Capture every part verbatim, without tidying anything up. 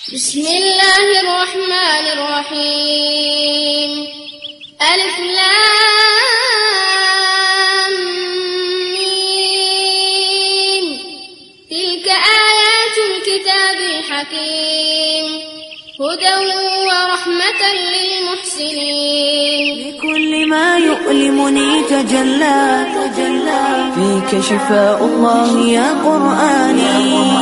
بسم الله الرحمن الرحیم. الف لام میم. تلك آیات الكتاب الحکیم هدى ورحمة للمحسنين. لكل ما يؤلمني تجلى تجلى فيك شفاء الله يا قرآني.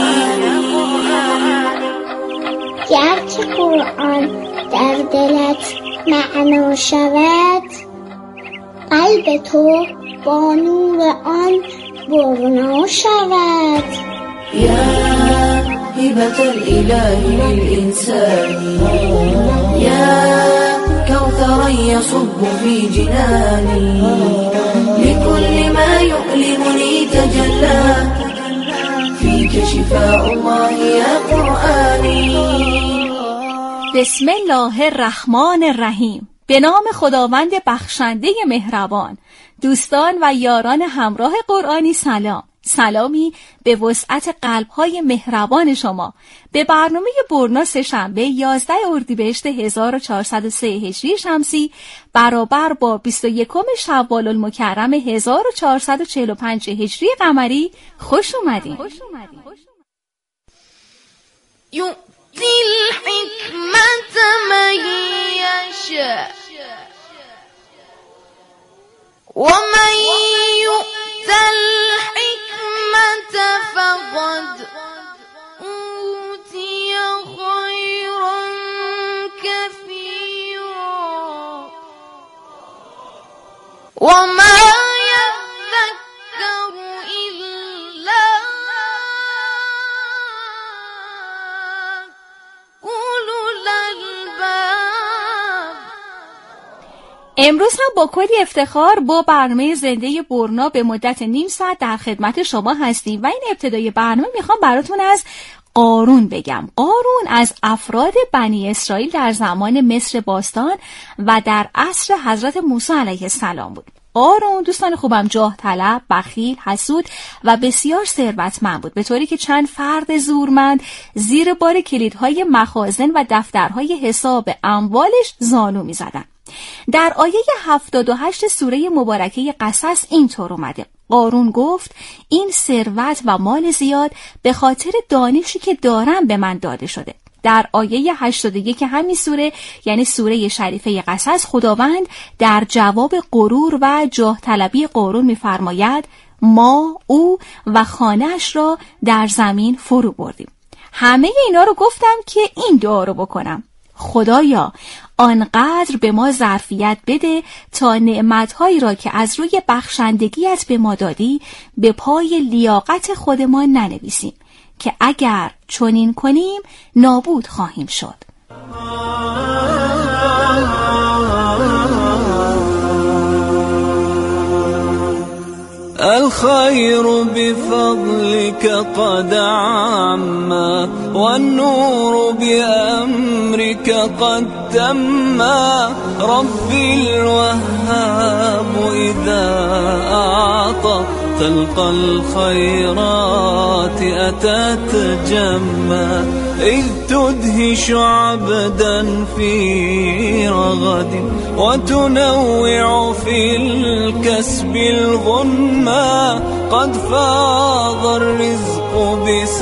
گرچه قرآن در دلت معنا شود، قلب تو با نور آن برنا شود. يا هبة الإله للإنسان، يا كوثرا يصب في جناني، لكل ما يؤلمني تجلى فيك شفاء الله يا قرآني. بسم الله الرحمن الرحیم. به نام خداوند بخشنده مهربان. دوستان و یاران همراه قرآنی سلام. سلامی به وسعت قلب‌های مهربان شما. به برنامه برنا سه‌شنبه یازده اردیبهشت هزار و چهارصد و سه هجری شمسی برابر با بیست و یکم شوال المکرم هزار و چهارصد و چهل و پنج هجری قمری خوش اومدین. یؤتی الحکمت من یشاء و من یؤت الحکمت فقد اوتی خیرا کثیرا و ما یذکر الا اولو الالباب. امروز هم با کلی افتخار با برنامه زنده برنا به مدت نیم ساعت در خدمت شما هستیم و این ابتدای برنامه میخوام براتون از قارون بگم. قارون از افراد بنی اسرائیل در زمان مصر باستان و در عصر حضرت موسی علیه السلام بود. قارون دوستان خوبم جاه طلب، بخیل، حسود و بسیار ثروتمند بود، به طوری که چند فرد زورمند زیر بار کلیدهای مخازن و دفترهای حساب اموالش زانو می‌زدند. در آیه هفتاد و هشت سوره مبارکه قصص اینطور اومده: قارون گفت این ثروت و مال زیاد به خاطر دانشی که دارم به من داده شده. در آیه هشتاد و یک همین سوره یعنی سوره شریفه قصص خداوند در جواب غرور و جاه طلبی قارون می‌فرماید ما او و خانه‌اش را در زمین فرو بردیم. همه اینا رو گفتم که این دعا رو بکنم: خدایا آنقدر به ما ظرفیت بده تا نعمتهایی را که از روی بخشندگیت به ما دادی به پای لیاقت خودمان ننویسیم که اگر چنین کنیم نابود خواهیم شد. الخير بفضلك قد عما والنور بأمرك قد تما ربي الوهاب إذا أعطى تلقى الخيرات أتت جما إذ تدهش عبدا في رغد وتنوع في الكسب الغنما قد فاض الرزق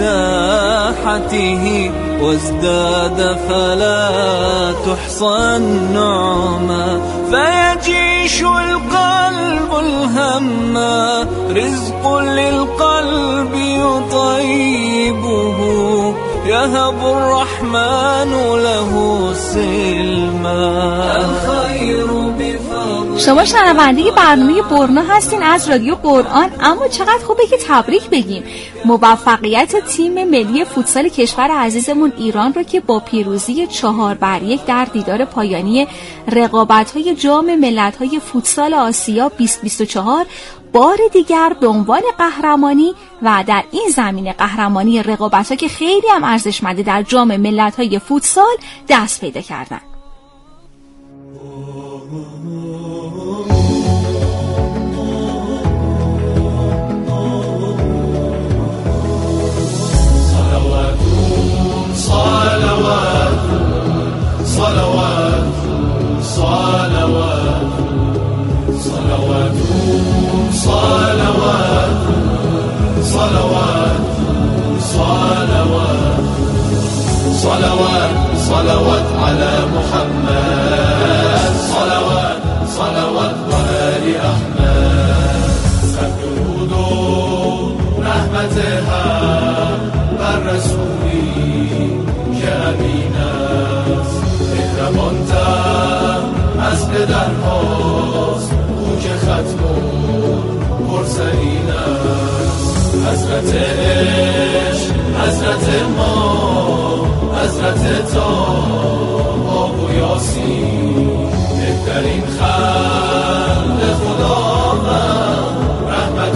بساحته وازداد فلا تحصى النعما فيجيش القلب الهما رزق للقلب يطيبه يهب الرحمن له سلما الخير بفضل. شما شنونده برنامه برنا هستین از رادیو قرآن. اما چقدر خوبه که تبریک بگیم موفقیت تیم ملی فوتسال کشور عزیزمون ایران رو که با پیروزی چهار بر یک در دیدار پایانی رقابت‌های جام ملت‌های فوتسال آسیا بیست بیست و چهار بار دیگر به عنوان قهرمانی و در این زمینه قهرمانی رقابت‌ها که خیلی هم ارزشمنده در جام ملت‌های فوتسال دست پیدا کردن. صلوات صلوات صلوات على محمد صلوات صلوات و آل احمد صد درود و رحمت حق بر رسولی که امین است مهربان‌تر از پدرهاست او که ختم مرسلین است حضرت عشق حضرت ما حضرت طه و یاسین بهترین خلق خداوند رحمت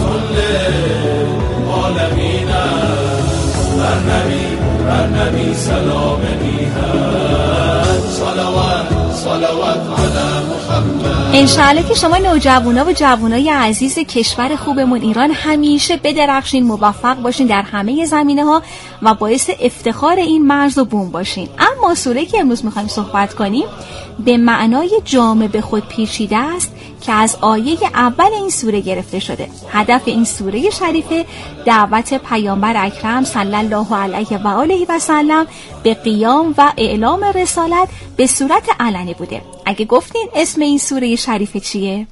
للعالمین است بر نبی بر نبی سلام میهن صلوات صلوات علی محمد. انشاءالله که شما نوجوانا و جوانای عزیز کشور خوبمون ایران همیشه بدرخشین، موفق باشین در همه زمینه‌ها و باعث افتخار این مرز و بوم باشین. اما سوره‌ای که امروز می‌خوایم صحبت کنیم به معنای جامه به خود پیچیده است که از آیه اول این سوره گرفته شده. هدف این سوره شریفه دعوت پیامبر اکرم صلی الله علیه و آله و سلم به قیام و اعلام رسالت به صورت علنی بوده. اگه گفتین اسم این سوره شریفه چیه؟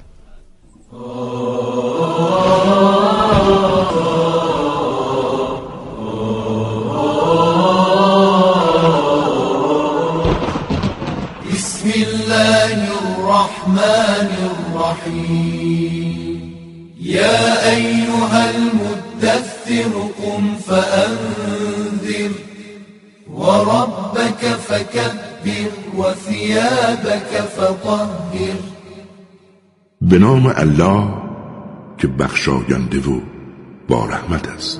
بسم الله الرحمن الرحیم یا ایها المدثر قم فانذر وربك فكبر وثيابك فطهر. به نام الله که بخشاینده و با رحمت است.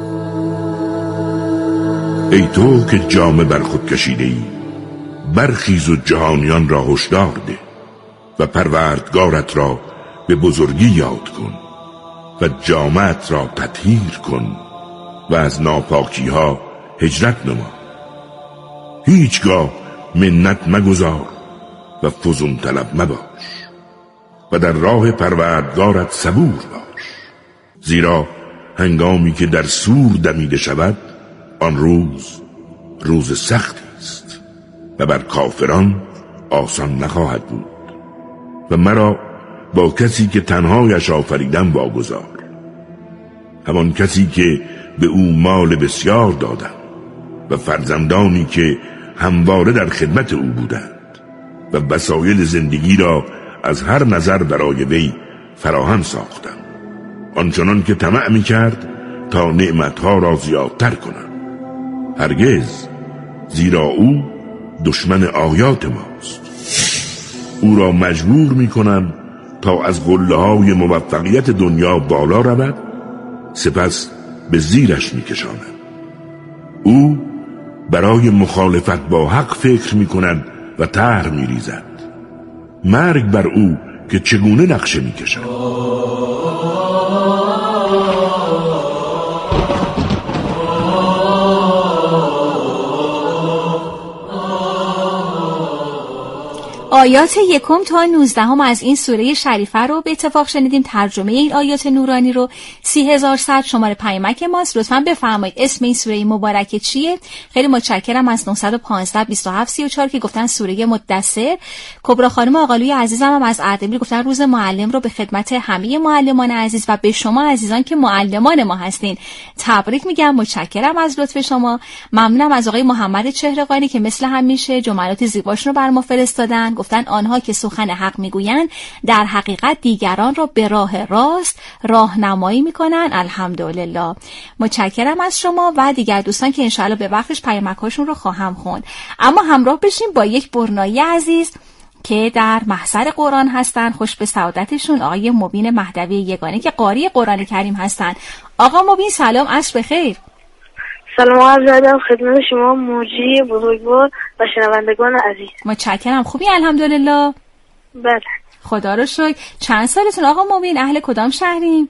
ای تو که جامه بر خود کشیده ای، برخیز و جهانیان را هشدار ده و پروردگارت را به بزرگی یاد کن و جامه‌ات را تطهیر کن و از ناپاکی ها هجرت نما. هیچگاه منت مگذار و فزون طلب مباش و در راه پروردگارت صبور باش، زیرا هنگامی که در سور دمیده شود آن روز روز سختی است و بر کافران آسان نخواهد بود. و مرا با کسی که تنهایش آفریدم واگذار، همان کسی که به او مال بسیار دادم و فرزندانی که همواره در خدمت او بودند و وسایل زندگی را از هر نظر برای وی فراهم ساختم، آنچنان که طمع می کرد تا نعمتها را زیادتر کنم. هرگز، زیرا او دشمن آیات ماست. او را مجبور می کنم تا از قله های موفقیت دنیا بالا رود، سپس به زیرش می کشانم. او برای مخالفت با حق فکر می کند و طرح می ریزد. مرگ بر او که چگونه نقشه می کشد. آیات یکم تا نوزدهم از این سوره شریفه رو به اتفاق شنیدیم. ترجمه این آیات نورانی رو سی هزار صد شماره پیامک ماست. لطفاً بفرمایید اسم این سوره مبارکه چیه؟ خیلی متشکرم از نه یک پنج بیست و هفت سی و چهار که گفتن سوره مدثر. کبرا خانم آقالوی عزیزم هم از اردبیل گفتن روز معلم رو به خدمت همه معلمان عزیز و به شما عزیزان که معلمان ما هستین تبریک میگم. متشکرم از لطف شما. ممنونم از آقای محمد چهره‌قانی که مثل همیشه جملات زیباشون رو بر ما فرستادن. گفتن آنها که سخن حق میگویند در حقیقت دیگران را به راه راست راهنمایی میکنن. الحمدلله. متشکرم از شما و دیگر دوستان که انشاءالله به وقتش پیامک‌هاشون رو خواهم خوند. اما همراه بشیم با یک برنایی عزیز که در محضر قرآن هستن. خوش به سعادتشون آقای مبین مهدوی یگانه که قاری قرآن کریم هستن. آقا مبین سلام، عصر بخیر. سلام عرض ادب خدمت شما موجی بزرگوار و شنوندگان عزیز. متشکرم. خوبی؟ الحمدلله. بله خدا رو شکر. چند سالتون آقا مبین؟ اهل کدام شهریم؟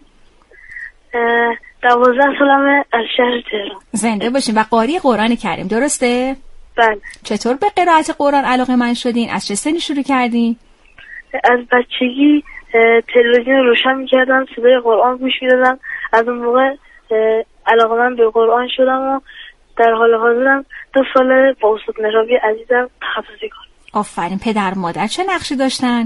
دوازده سالمه، از شهر تهران. زنده باشین. و قاری قرآن کریم درسته؟ بله. چطور به قرائت قرآن علاقه من شدین؟ از چه سنی شروع کردین؟ از بچگی تلویزیون روشن میکردم، صدای قرآن گوش میدادم. از اون موقع علاقه من به قرآن شدم و در حال حاضرم دو سال با استاد مهرابی عزیزم تخصصی کار. آفرین. پدر مادر چه نقشی داشتن؟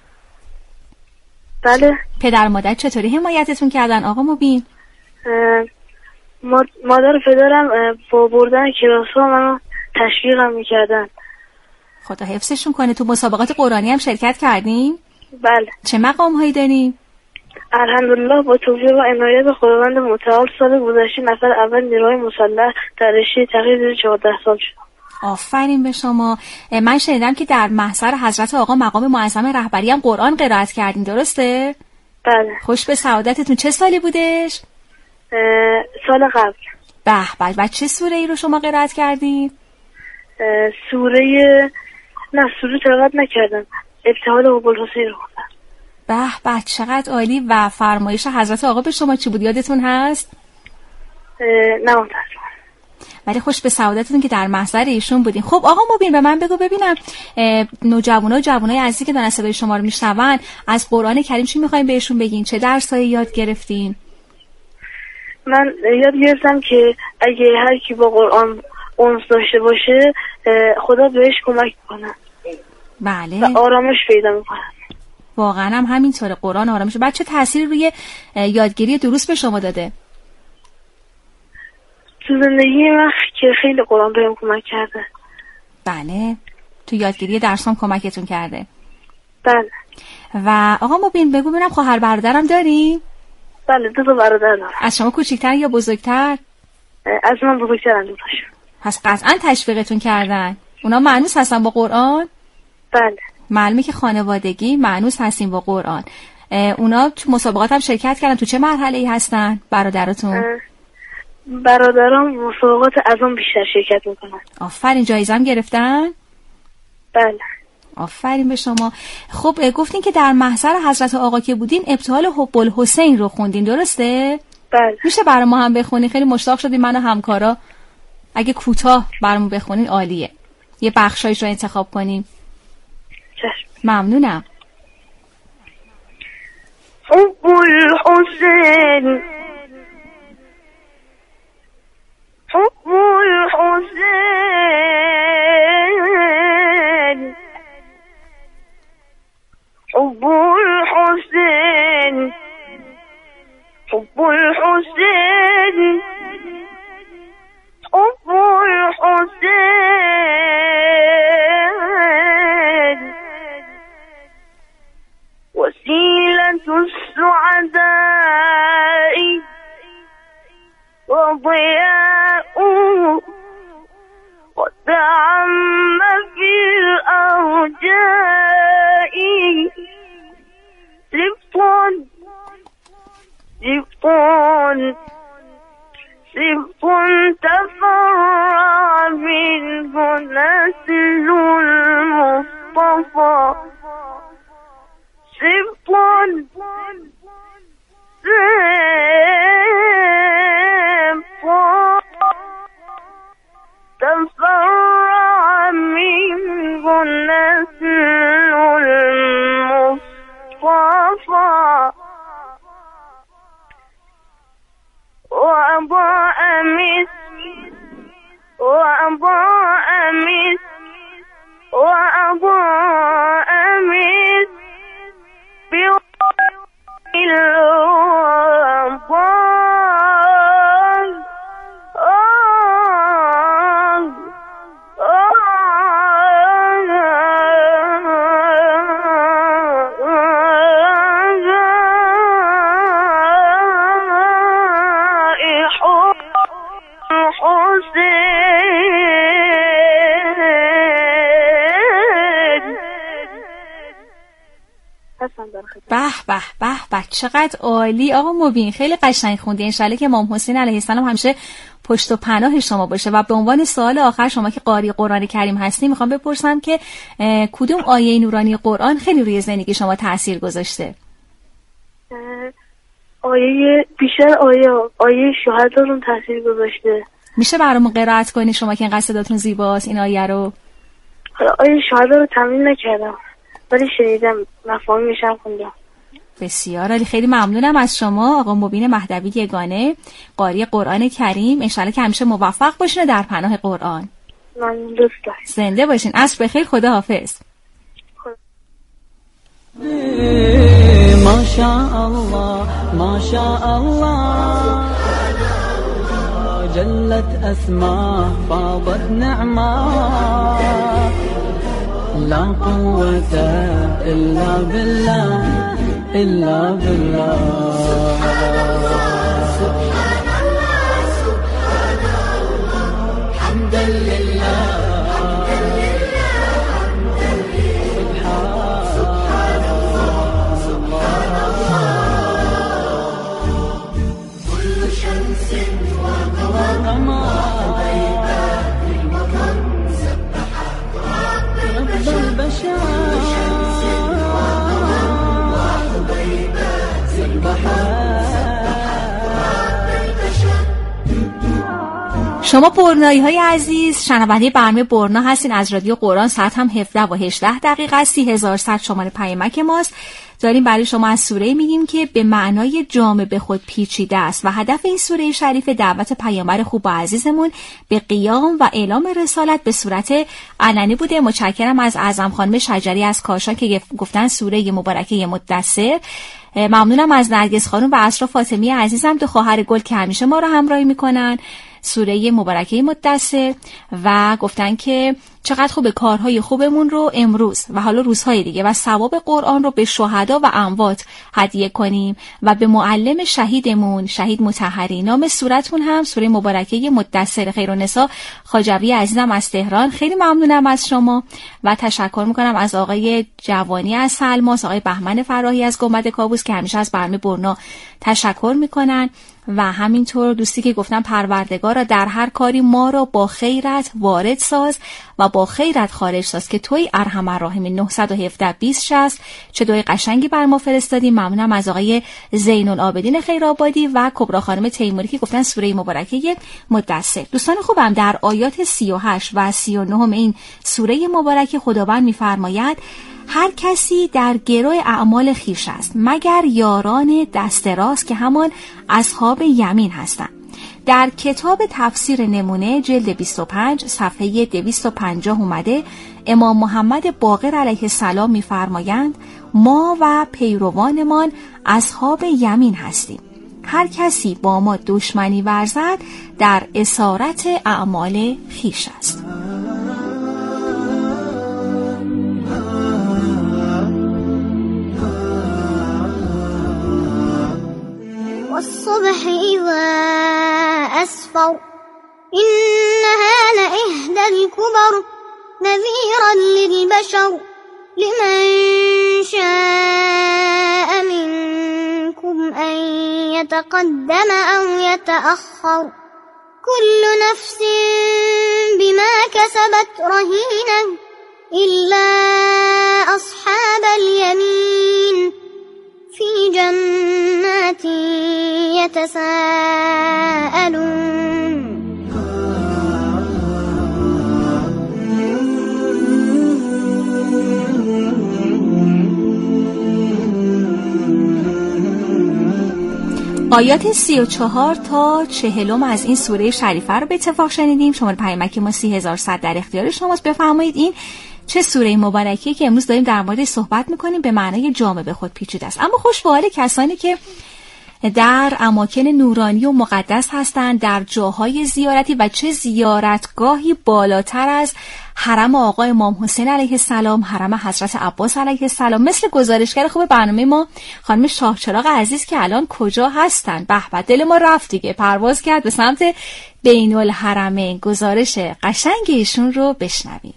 بله. پدر مادر چطوری حمایتتون کردن آقا مبین؟ مادر و پدرم با بردن کلاس‌ها منو تشویقم میکردن. خدا حفظشون کنه. تو مسابقات قرآنی هم شرکت کردین؟ بله. چه مقام هایی دارین؟ الحمدلله با توفیق و عنایت خداوند متعال سال گذشته نفر اول نیروهای مسلح در رشته تحقیق زیر چهارده سال شدم. آفرین به شما. من شنیدم که در محضر حضرت آقا مقام معظم رهبری هم قرآن قرائت کردین، درسته؟ بله. خوش به سعادتتون. چه سالی بودش؟ سال قبل. به به. و چه سوره ای رو شما قرائت کردین؟ سوره نه سوره تلاوت نکردم، ابتهال ابوالحسین رو خوندم. به به چقدر عالی. و فرمایش حضرت آقا به شما چی بود یادتون هست؟ نه متاسفم. ولی خوش به سعادتتون که در محضر ایشون بودین. خب آقا مبین به من بگو ببینم نوجوانا و جوانای عزیزی که دارن صدای شما رو میشنون از قرآن کریم چی میخواین بهشون بگین؟ چه درسایی یاد گرفتین؟ من یاد گرفتم که اگه هر کی با قرآن اونس داشته باشه خدا بهش کمک کنه. بله. و آرامش پیدا میکنه. واقعا هم همینطوره. قرآن آرامش. بعد چه تأثیری روی یادگیری دروس به شما داده؟ تو زندگی من که خیلی قرآن بهم کمک کرده. بله. تو یادگیری درسام کمکتون کرده. بله. و آقا مبین بگو ببینم خواهر برادرم داری؟ بله دو تا برادر دارم. از شما کوچیک‌تر یا بزرگتر؟ از من بزرگترن دو تاشون. پس قطعا تشویقتون کردن. اونا مانوس هستن با قرآن؟ بله. معلومه که خانوادگی مانوس هستین با قرآن. اونا تو مسابقات هم شرکت کردن. تو چه مرحله‌ای هستن برادراتون؟ برادرام مسابقات از اون بیشتر شرکت میکنن. آفرین. جایزه هم گرفتن؟ بله. آفرین به شما. خب گفتین که در محضر حضرت آقا که بودین ابتهال حب الحسین رو خوندین، درسته؟ بله. میشه برای ما هم بخونین؟ خیلی مشتاق شدیم من و همکارا. اگه کوتاه برامون بخونین عالیه. یه بخشایش رو انتخاب کنیم. چشم. ممنونم. حب الحسین حب الحسین حب الحسین حب الحسین حب الحسین وسيلة السعداء وضياء وتعم في الأرجاء سبط سبط سبط تفرع منه نسل المصطفى سبط تفرع منه نسل المصطفى وأضاء مثل وأضاء مثل وأضاء مثل به به به به چقدر عالی آقا مبین. خیلی قشنگ خوندی. انشالله که امام حسین علیه السلام همیشه پشت و پناه شما باشه. و به عنوان سوال آخر شما که قاری قرآن کریم هستی میخوام بپرسم که کدوم آیه نورانی قرآن خیلی روی زندگی شما تأثیر گذاشته؟ آیه بیشتر آیه آیه شهدا رو تأثیر گذاشته. میشه برامون قرائت کنی شما که اینقدر صداتون زیباست این آیه رو؟ آیه شهدا رو تمرین نکردم ولی شنیدم مفاهیمش هم خوندم. بسیار عالی. خیلی ممنونم از شما آقا مبین مهدوی یگانه قاری قرآن کریم. انشالله که همیشه موفق باشین در پناه قرآن. ممنون، دوست دارم. زنده باشین. عصر بخیر. خدا حافظ. ما شاء الله ما شاء الله جلت أسماء فاضت نعمة لا قوة إلا بالله إلا بالله سبحان الله سبحان الله حمدا لله شما برنایی های عزیز شنونده برنامه برنا هستین از رادیو قرآن. ساعت هم هفده و هجده دقیقه است. سی هزار صد شماره پیامک ماست. داریم برای شما از سوره میگیم که به معنای جامع به خود پیچیده است و هدف این سوره شریف دعوت پیامبر خوب و عزیزمون به قیام و اعلام رسالت به صورت علنی بوده. متشکرم از اعظم خانم شجری از کاشان که گفتن سوره مبارکه مدثر. ممنونم از نرگس خانم و اسرا فاطمی عزیزم، دو خواهر گل که همیشه ما رو همراهی میکنن. سوره مبارکه مدثر و گفتن که چقدر خوب کارهای خوبمون رو امروز و حالا روزهای دیگه و ثواب قرآن رو به شهدا و اموات هدیه کنیم و به معلم شهیدمون شهید مطهری. نام سورتون هم سوره مبارکه مدثر. خیرالنساء خواجوی عزیزم از تهران، خیلی ممنونم از شما و تشکر میکنم از آقای جوانی از سلماس، آقای بهمن فراحی از گنبد کاووس که همیشه از برنامه برنا تشکر میکنن و همینطور دوستی که گفتن پروردگارا در هر کاری ما را با خیرت وارد ساز و با خیرت خارج ساز که توی ارحم الراحمین. نه یک هفت بیست شصت چه دوی قشنگی بر ما فرستادیم. ممنونم از آقای زین العابدین خیرآبادی و کبرا خانم تیموری که گفتن سوره مبارکه مدثر. دوستان خوبم، در آیات سی و هشت و سی و نه این سوره مبارکه خداوند می‌فرماید هر کسی در گروه اعمال خویش است مگر یاران دست راست که همان اصحاب یمین هستند. در کتاب تفسیر نمونه جلد بیست و پنج صفحه دویست و پنجاه اومده امام محمد باقر علیه السلام می‌فرمایند ما و پیروانمان اصحاب یمین هستیم. هر کسی با ما دشمنی ورزد در اسارت اعمال خویش است. والصبح إذا أسفر إنها لإحدى الكبر نذيرا للبشر لمن شاء منكم أن يتقدم أو يتأخر كل نفس بما كسبت رهينة إلا أصحاب اليمين في جنات يتساءلون آیات سی و چهار تا چهلم از این سوره شریفه رو به اتفاق شنیدیم. شماره پیامک ما سی هزار صد در اختیار شماست. بفرمایید این چه سوره مبارکه که امروز داریم در موردش صحبت میکنیم به معنای جامع به خود پیچیده است. اما خوش به حال کسانی که در اماکن نورانی و مقدس هستند، در جاهای زیارتی و چه زیارتگاهی بالاتر از حرم آقا امام حسین علیه السلام، حرم حضرت عباس علیه السلام. مثل گزارشگر خوب برنامه ما خانم شاهچراغ عزیز که الان کجا هستن؟ به به، دل ما رفت دیگه، پرواز کرد به سمت بین الحرمین. گزارش قشنگ ایشون رو بشنویم.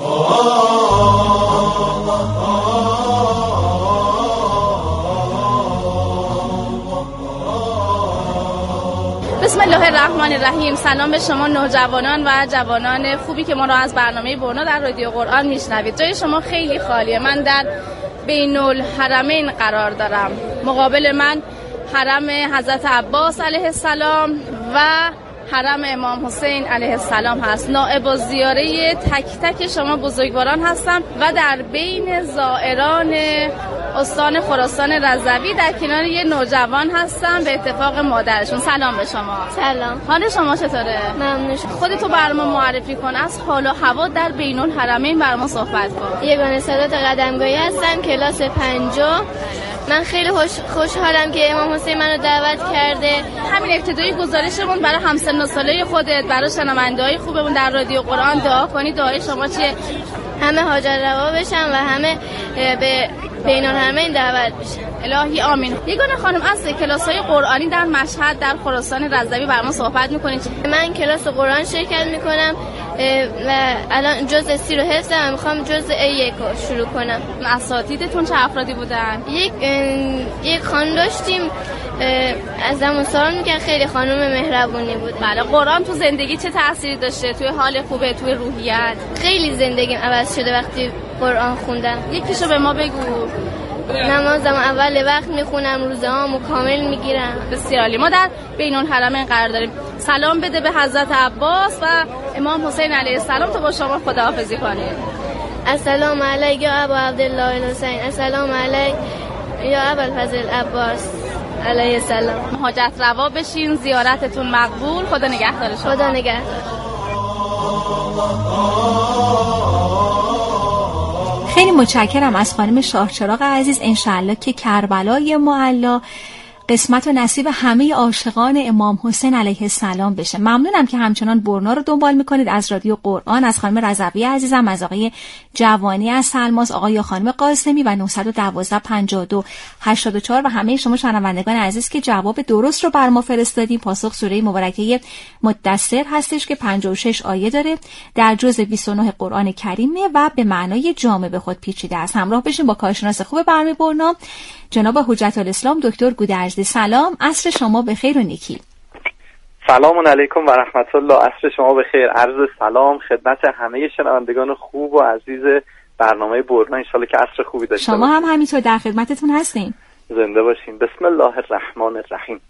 بسم الله الرحمن الرحیم. سلام به شما نوجوانان و جوانان خوبی که ما را از برنامه برنا در رادیو قرآن میشنوید. جای شما خیلی خالیه. من در بین الحرمین قرار دارم. مقابل من حرم حضرت عباس علیه السلام و حرم امام حسین علیه السلام هست. نائب الزیاره تک تک شما بزرگواران هستم و در بین زائران استان خراسان رضوی در کنار یه نوجوان هستم به اتفاق مادرشون. سلام به شما. سلام. حال شما چطوره؟ ممنون. خودتو برام معرفی کن، از حال و هوا در بین الحرمین برام صحبت کن. یگانه سادات قدمگاهی هستم، کلاس پنجم. من خیلی خوش خوشحالم که امام حسین منو دعوت کرده. همین ابتدایی گزارشمون برای همسن و ساله خودت، برای شنونده‌های خوبمون در رادیو قرآن دعا کنی. دعای شما چیه؟ همه حاجت روا بشن و همه به بین الحرمین دعوت بشن. الهی آمین. یگانه خانم، از کلاس‌های قرآنی در مشهد در خراسان رضوی برام صحبت می‌کنید. من کلاس قرآن شرکت می‌کنم و الان جزء سی رو حفظم و می‌خوام جزء یک رو شروع کنم. اساتیدتون چه افرادی بودن؟ یک یک خانم داشتیم از همون سوال می‌کرد، خیلی خانم مهربونی بود. بله. قرآن تو زندگی چه تأثیری داشته؟ توی حال خوبه، توی روحیت؟ خیلی زندگیم عوض شده وقتی قرآن خوندم. یکیشو به ما بگو. نمازم اول وقت میخونم، روزهامو کامل میگیرم. بسیار عالی. ما در بین الحرمین قرار داریم. سلام بده به حضرت عباس و امام حسین علیه السلام تا با شما خداحافظی کنیم. السلام علیک یا ابا عبدالله الحسین، السلام علیک یا ابوالفضل عباس علیه السلام. حاجت روا بشین، زیارتتون مقبول. خدا نگهدار شما. خدا نگهدار. خیلی متشکرم از خانم شاهچراغ عزیز. انشالله که کربلای معلا قسمت و نصیب همه عاشقان امام حسین علیه السلام بشه. ممنونم که همچنان برنا رو دنبال میکنید از رادیو قرآن، از خانم رضوی عزیزم، از آقای جوانی از سلماس، آقای یا خانم قاسمی و نه یک دو پنجاه و دو هشتاد و چهار و همه شما شنوندگان عزیز که جواب درست رو بر ما فرستادیم. پاسخ سوره مبارکه مدثر هستش که پنجاه و شش آیه داره، در جزء بیست و نه قرآن کریمه و به معنای جامع به خود پیچیده است. همراه بشیم با کارشناس خوب برنامه برنا جناب حجت الاسلام دکتر گودرزی. سلام، عصر شما بخیر و نیکی. سلام علیکم و رحمت الله. عصر شما بخیر. عرض سلام خدمت همه شنوندگان خوب و عزیز برنامه برنا. ان شاءالله که عصر خوبی داشته شما هم همینطور در خدمتتون هستیم. زنده باشین. بسم الله الرحمن الرحیم.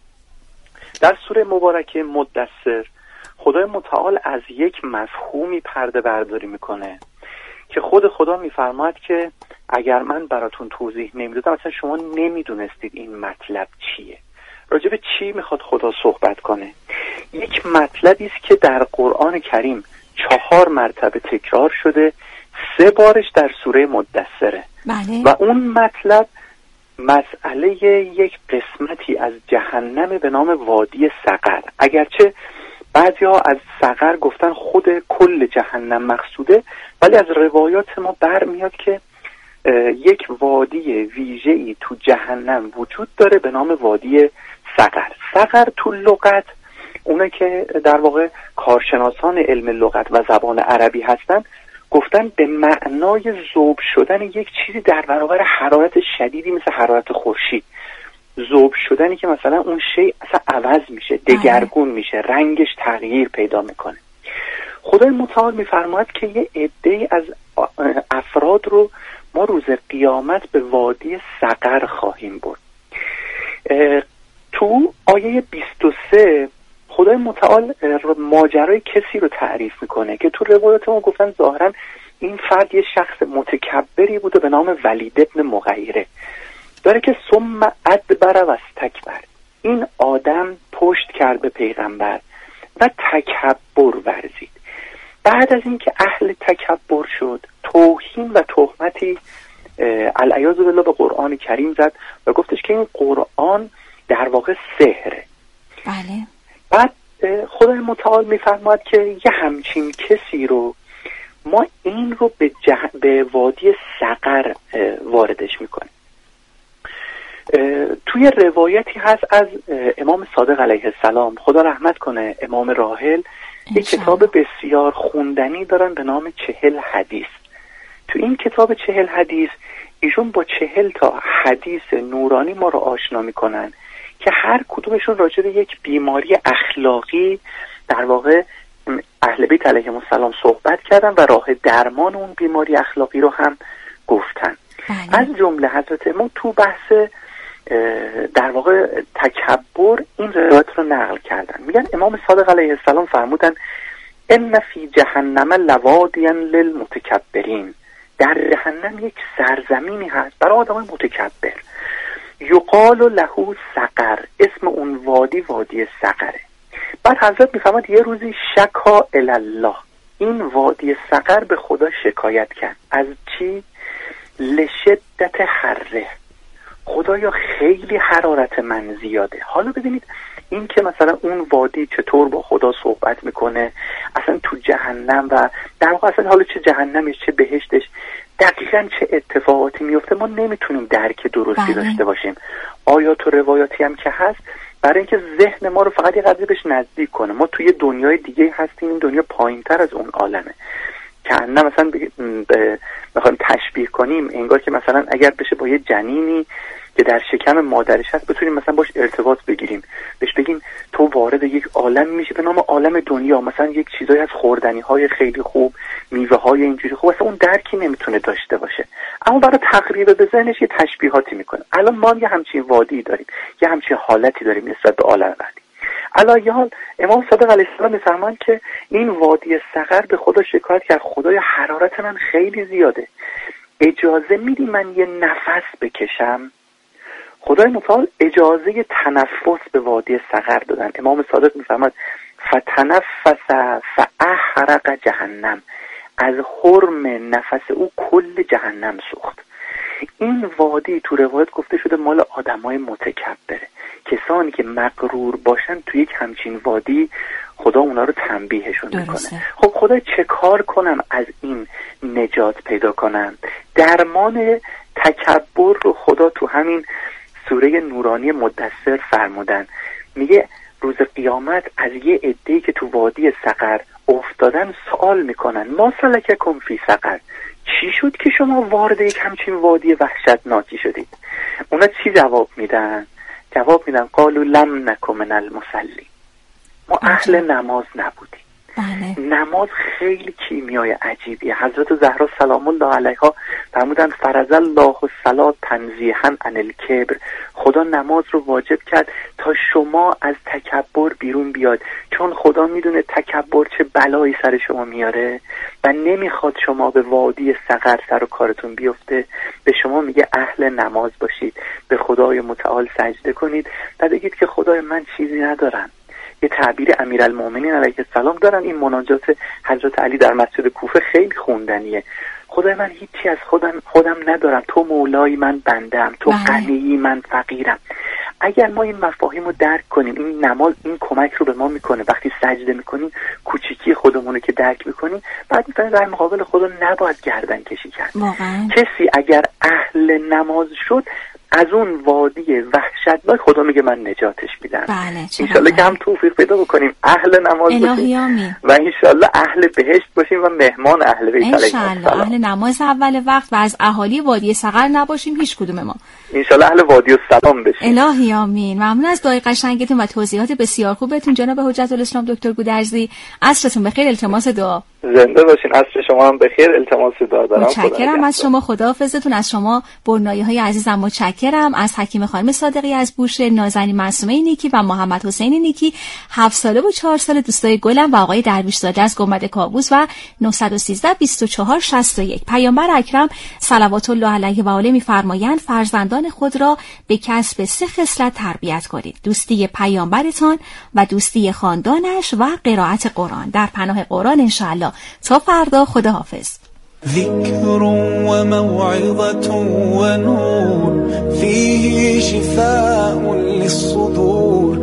در سوره مبارکه مدثر خدای متعال از یک مفهومی پرده برداری میکنه که خود خدا میفرماید که اگر من براتون توضیح نمیدادم اصلا شما نمیدونستید این مطلب چیه. راجع به چی میخواد خدا صحبت کنه؟ یک مطلبی است که در قرآن کریم چهار مرتبه تکرار شده، سه بارش در سوره مدثره. بله. و اون مطلب مسئله یک قسمتی از جهنم به نام وادی سقر. اگرچه بعضی ها از سقر گفتن خود کل جهنم مقصوده، ولی از روایات ما برمیاد که یک وادی ویژه‌ای تو جهنم وجود داره به نام وادی سقر. سقر تو لغت، اونه که در واقع کارشناسان علم لغت و زبان عربی هستن گفتن به معنای ذوب شدن یک چیزی در برابر حرارت شدیدی مثل حرارت خورشید. ذوب شدنی که مثلا اون شی اصلا عوض میشه، دگرگون میشه، رنگش تغییر پیدا میکنه. خدای متعال میفرماید که یه عده‌ای از افراد رو ما روز قیامت به وادی سقر خواهیم برد. تو آیه بیست و سه خدای متعال ماجرای کسی رو تعریف میکنه که تو روایات ما گفتن ظاهرا این فرد یه شخص متکبری بوده به نام ولید ابن مغیره. داره که ثم ادبر و استکبر، این آدم پشت کرد به پیغمبر و تکبر ورزید. بعد از اینکه اهل تکبر شد توهین و تهمتی العیاذ بالله به قرآن کریم زد و گفتش که این قرآن در واقع سحره. بله. بعد خدای متعال میفرماید که یه همچین کسی رو ما این رو به, جه... به وادی سقر واردش میکنیم. توی روایتی هست از امام صادق علیه السلام، خدا رحمت کنه، امام راحل، یک کتاب بسیار خوندنی دارن به نام چهل حدیث. تو این کتاب چهل حدیث ایشون با چهل تا حدیث نورانی ما رو آشنا میکنن که هر کدومشون راجع به یک بیماری اخلاقی در واقع اهل بیت علیهم السلام صحبت کردن و راه درمان اون بیماری اخلاقی رو هم گفتن. بله. از جمله حضرت امام تو بحث در واقع تکبر این روایت رو نقل کردن. میگن امام صادق علیه السلام فرمودن ان فی جهنم لوادیا للمتکبرین، در جهنم یک سرزمینی هست برای آدمای متکبر، یقال له سقر، اسم اون وادی وادی سقره. بعد حضرت میفرماد یه روزی شکا الله، این وادی سقر به خدا شکایت کرد. از چی؟ لشدت حره، خدایا خیلی حرارت من زیاده. حالا ببینید این که مثلا اون وادی چطور با خدا صحبت میکنه، اصلا تو جهنم و در واقع اصلا حالا چه جهنمش چه بهشتش دقیقاً چه اتفاقاتی میفته ما نمیتونیم درک درستی بله. داشته باشیم. آیات و روایاتی هم که هست برای اینکه ذهن ما رو فقط یه قدری بهش نزدیک کنه. ما توی دنیای دیگه هستیم، این دنیا پایین‌تر از اون عالمه که نه مثلا بخوایم تشبیه کنیم انگار که مثلا اگر بشه با یه جنینی که در شکم مادرش هست بتونیم مثلا باش ارتباط بگیریم، بهش بگیم تو وارد یک عالم میشی به نام عالم دنیا، مثلا یک چیزایی از خوردنی های خیلی خوب، میوه های اینجوری خوب، اصلا اون درکی نمیتونه داشته باشه، اما برای تقریب به ذهنش یه تشبیهاتی میکنه. الان ما یه همچین وادی داریم، یه همچین حالتی داریم نسبت به عالم بعدی. علی حال امام صادق علیه السلام میفرمان که این وادی سقر به خدا شکایت کرد، خدای حرارت من خیلی زیاده، اجازه میدی من یه نفس بکشم؟ خدای متعال اجازه تنفس به وادی سقر دادن. امام صادق میفرماد فتنفس فاحرق جهنم، از حرم نفس او کل جهنم سوخت. این وادی تو روایت گفته شده مال آدمای متکبره، کسانی که مغرور باشن تو یک همچین وادی خدا اونا رو تنبیهشون میکنه. خب خدا چه کار کنم از این نجات پیدا کنم؟ درمان تکبر رو خدا تو همین سوره نورانی مدثر فرمودن. میگه روز قیامت از یه عده‌ای که تو وادی سقر افتادن سوال میکنن ما سلککم فی سقر، چی شد که شما وارد یک همچین وادی وحشتناکی شدید؟ اونا چی جواب میدن؟ جواب میدن قالوا لم نکن من المصلی، ما اهل نماز نبودیم. بله. نماز خیلی کیمیای عجیبیه. حضرت زهرا سلام الله علیها فرمودن فرض الله الصلاة تنزیها عن الکبر، خدا نماز رو واجب کرد تا شما از تکبر بیرون بیاد، چون خدا میدونه تکبر چه بلایی سر شما میاره و نمیخواد شما به وادی سقر سر و کارتون بیفته. به شما میگه اهل نماز باشید، به خدای متعال سجده کنید و بگید که خدای من چیزی ندارم. یه تعبیر امیرالمومنین علیه السلام دارن، این مناجات حضرت علی در مسجد کوفه خیلی خوندنیه. خدای من هیچی از خودم خودم ندارم، تو مولای من بندم، تو غنی من فقیرم. اگر ما این مفاهیم رو درک کنیم، این نماز این کمک رو به ما میکنه. وقتی سجده میکنیم کوچیکی خودمون رو که درک میکنیم، بعد میفهمیم در مقابل خدا نباید گردن کشی کرد. واقعا کسی اگر اهل نماز شد از اون وادی وحشتناک خدا میگه من نجاتش میدم. بله، انشالله که هم توفیق پیدا بکنیم اهل نماز باشیم و انشالله اهل بهشت باشیم و مهمان اهل بیت علیهم السلام. اهل نماز اول وقت و از اهالی وادی سقر نباشیم هیچ کدوم ما. انشالله اهل وادی السلام بشیم. الهی آمین. ممنون از دعای قشنگتون و توضیحات بسیار خوبتون جناب حجت الاسلام دکتر گودرزی. عصرتون بخیر، التماس دعا. زنده باشین، عصر شما هم بخیر، التماس دعا دارم. متشکرم از شما، خداحافظتون. از شما برنایه‌های عزیزم متشکرم. از حکیم خانم صادقی از بوشهر، نازنین معصومه نیکی و محمد حسین نیکی هفت ساله و چهار ساله دوستای گلم و آقای درویش زاده از گنبد کاووس و نه یک سه بیست و چهار شصت و یک. پیامبر اکرم صلوات الله علیه و آله می‌فرمایند فرزندان خود را به کسب سه خصلت تربیت کنید: دوستی پیامبرتان و دوستی خاندانش و قرائت قرآن. در پناه قرآن انشاءالله. تا فردا، خداحافظ. ذكر وموعظة ونور فيه شفاء للصدور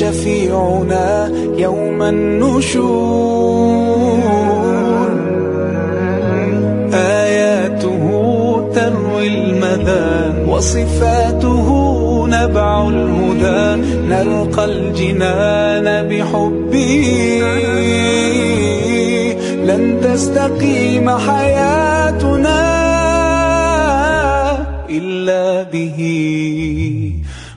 وشفيعنا يوم النشور آياته تروي المذان وصفاته نبع الهدى نلقى الجنان بحبه لن تستقيم حياتنا إلا به.